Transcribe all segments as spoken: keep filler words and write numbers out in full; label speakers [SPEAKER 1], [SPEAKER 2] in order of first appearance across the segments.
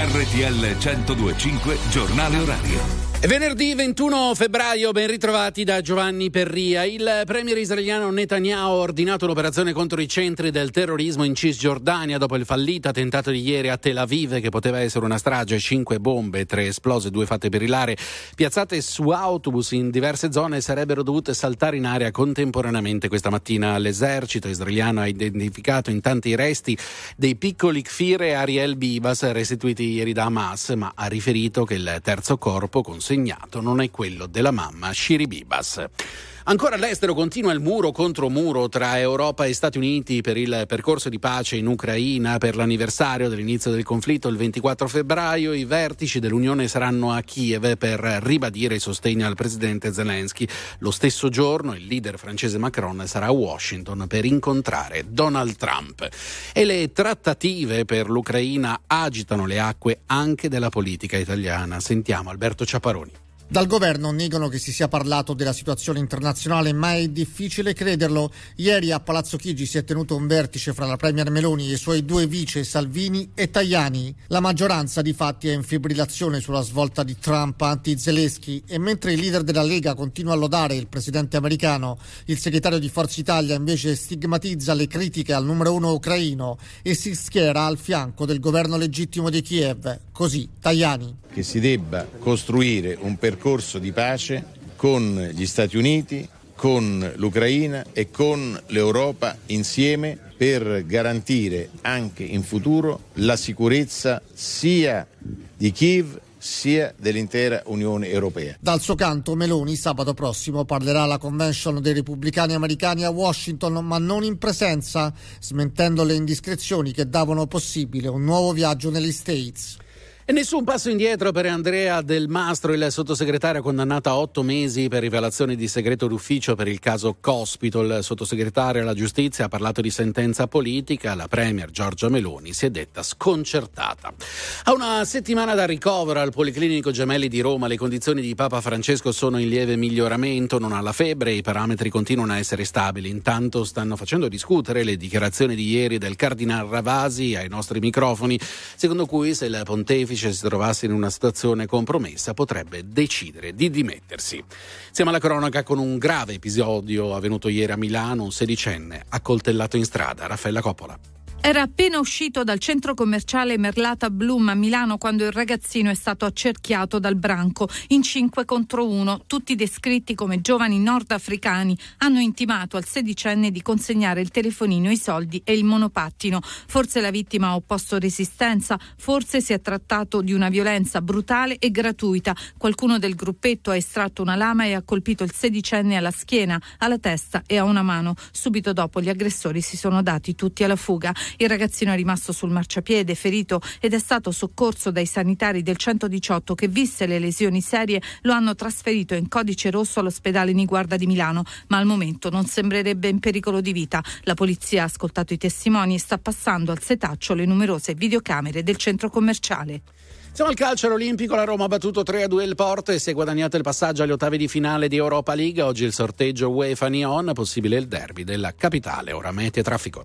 [SPEAKER 1] R T L centodue e cinque giornale orario.
[SPEAKER 2] È venerdì ventuno febbraio, ben ritrovati da Giovanni Perria. Il premier israeliano Netanyahu ha ordinato un'operazione contro i centri del terrorismo in Cisgiordania dopo il fallito attentato di ieri a Tel Aviv, che poteva essere una strage. Cinque bombe, tre esplose, due fatte perillare, piazzate su autobus in diverse zone, sarebbero dovute saltare in aria contemporaneamente questa mattina. L'esercito israeliano ha identificato intanto i resti dei piccoli Kfir e Ariel Bibas restituiti ieri da Hamas, ma ha riferito che il terzo corpo consegnato non è quello della mamma Shiri Bibas. Ancora all'estero continua il muro contro muro tra Europa e Stati Uniti per il percorso di pace in Ucraina. Per l'anniversario dell'inizio del conflitto, il ventiquattro febbraio, i vertici dell'Unione saranno a Kiev per ribadire il sostegno al presidente Zelensky. Lo stesso giorno il leader francese Macron sarà a Washington per incontrare Donald Trump. E le trattative per l'Ucraina agitano le acque anche della politica italiana. Sentiamo Alberto Ciapparoni.
[SPEAKER 3] Dal governo negano che si sia parlato della situazione internazionale, ma è difficile crederlo. Ieri a Palazzo Chigi si è tenuto un vertice fra la premier Meloni e i suoi due vice Salvini e Tajani. La maggioranza di fatti è in fibrillazione sulla svolta di Trump anti-Zelensky, e mentre il leader della Lega continua a lodare il presidente americano, il segretario di Forza Italia invece stigmatizza le critiche al numero uno ucraino e si schiera al fianco del governo legittimo di Kiev. Così Tajani.
[SPEAKER 4] Che si debba costruire un percorso di pace con gli Stati Uniti, con l'Ucraina e con l'Europa insieme per garantire anche in futuro la sicurezza sia di Kiev sia dell'intera Unione Europea.
[SPEAKER 3] Dal suo canto Meloni sabato prossimo parlerà alla convention dei repubblicani americani a Washington, ma non in presenza, smentendo le indiscrezioni che davano possibile un nuovo viaggio negli States.
[SPEAKER 2] E nessun passo indietro per Andrea Del Mastro, il sottosegretario condannato a otto mesi per rivelazione di segreto d'ufficio per il caso Cospito. Il sottosegretario alla giustizia ha parlato di sentenza politica. La premier Giorgia Meloni si è detta sconcertata. A una settimana dal ricovero al Policlinico Gemelli di Roma, le condizioni di Papa Francesco sono in lieve miglioramento, non ha la febbre e i parametri continuano a essere stabili. Intanto stanno facendo discutere le dichiarazioni di ieri del Cardinal Ravasi ai nostri microfoni, secondo cui se il pontefice si trovasse in una situazione compromessa potrebbe decidere di dimettersi. Siamo alla cronaca con un grave episodio avvenuto ieri a Milano, un sedicenne accoltellato in strada. Raffaella Coppola.
[SPEAKER 5] Era appena uscito dal centro commerciale Merlata Bloom a Milano quando il ragazzino è stato accerchiato dal branco in cinque contro uno. Tutti descritti come giovani nordafricani hanno intimato al sedicenne di consegnare il telefonino, i soldi e il monopattino. Forse la vittima ha opposto resistenza, forse si è trattato di una violenza brutale e gratuita. Qualcuno del gruppetto ha estratto una lama e ha colpito il sedicenne alla schiena, alla testa e a una mano. Subito dopo gli aggressori si sono dati tutti alla fuga. Il ragazzino è rimasto sul marciapiede, ferito, ed è stato soccorso dai sanitari del centodiciotto che, viste le lesioni serie, lo hanno trasferito in codice rosso all'ospedale Niguarda di Milano, ma al momento non sembrerebbe in pericolo di vita. La polizia ha ascoltato i testimoni e sta passando al setaccio le numerose videocamere del centro commerciale.
[SPEAKER 2] Siamo al calcio olimpico, la Roma ha battuto tre a due il Porto e si è guadagnato il passaggio agli ottavi di finale di Europa League. Oggi il sorteggio UEFA Nyon, possibile il derby della capitale. Ora mete traffico.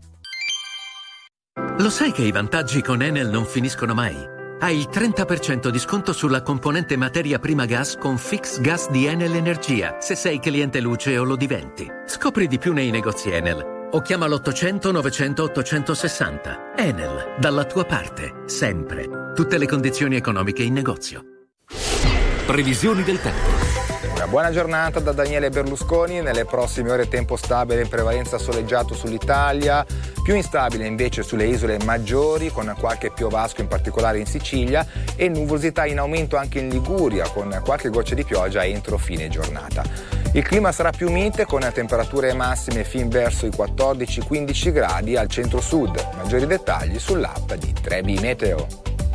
[SPEAKER 6] Lo sai che i vantaggi con Enel non finiscono mai? Hai il trenta per cento di sconto sulla componente materia prima gas con Fix Gas di Enel Energia, se sei cliente luce o lo diventi. Scopri di più nei negozi Enel o chiama l'ottocento novecento ottocentosessanta. Enel, dalla tua parte, sempre. Tutte le condizioni economiche in negozio.
[SPEAKER 1] Previsioni del tempo.
[SPEAKER 7] Una buona giornata da Daniele Berlusconi. Nelle prossime ore tempo stabile in prevalenza soleggiato sull'Italia, più instabile invece sulle isole maggiori con qualche piovasco in particolare in Sicilia e nuvolosità in aumento anche in Liguria con qualche goccia di pioggia entro fine giornata. Il clima sarà più mite con temperature massime fin verso i quattordici quindici gradi al centro-sud. Maggiori dettagli sull'app di tre B Meteo.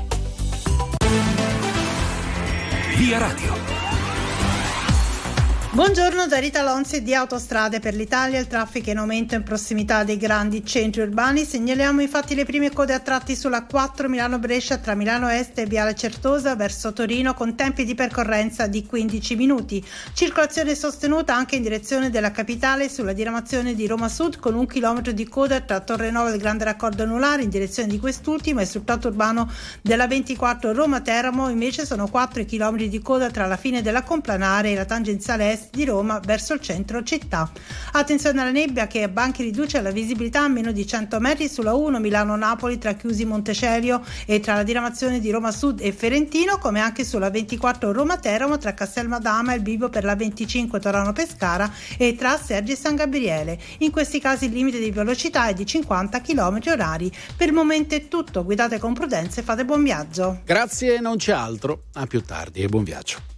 [SPEAKER 1] Via Radio.
[SPEAKER 8] Buongiorno da Rita Lonzi di Autostrade per l'Italia. Il traffico è in aumento in prossimità dei grandi centri urbani. Segnaliamo infatti le prime code a tratti sulla quattro Milano-Brescia tra Milano Est e Viale Certosa verso Torino con tempi di percorrenza di quindici minuti. Circolazione sostenuta anche in direzione della capitale sulla diramazione di Roma Sud con un chilometro di coda tra Torre Nuova del Grande Raccordo Anulare in direzione di quest'ultima e sul tratto urbano della ventiquattro Roma-Teramo invece sono quattro chilometri di coda tra la fine della Complanare e la tangenziale est di Roma verso il centro città. Attenzione alla nebbia che a Banchi riduce la visibilità a meno di cento metri sulla uno Milano-Napoli tra Chiusi Montecelio e tra la diramazione di Roma Sud e Ferentino, come anche sulla ventiquattro Roma-Teramo tra Castelmadama e il bivio per la venticinque Torano-Pescara e tra Sergi e San Gabriele. In questi casi il limite di velocità è di cinquanta chilometri orari. Per il momento è tutto, guidate con prudenza e fate buon viaggio.
[SPEAKER 2] Grazie, non c'è altro. A più tardi e buon viaggio.